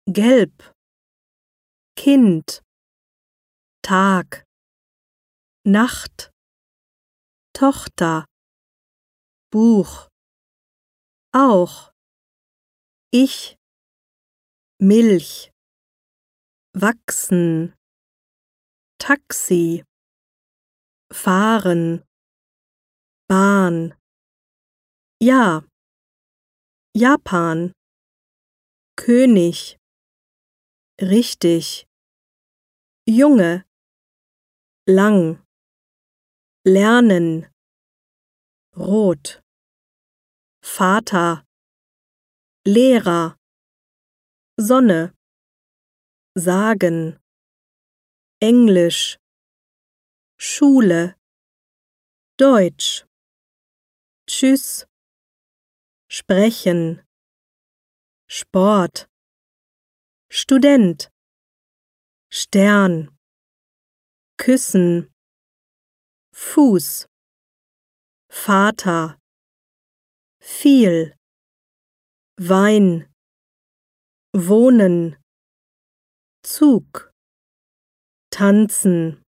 Gelb, Kind, Tag, Nacht, Tochter, Buch, auch, ich, Milch, wachsen, Taxi, fahren, Bahn, ja, Japan, König, richtig, Junge, lang, lernen, rot, Vater, Lehrer, Sonne, sagen, Englisch, Schule, Deutsch, tschüss, sprechen, Sport, Student, Stern, küssen, Fuß, Vater, viel, Wein, wohnen, Zug, tanzen.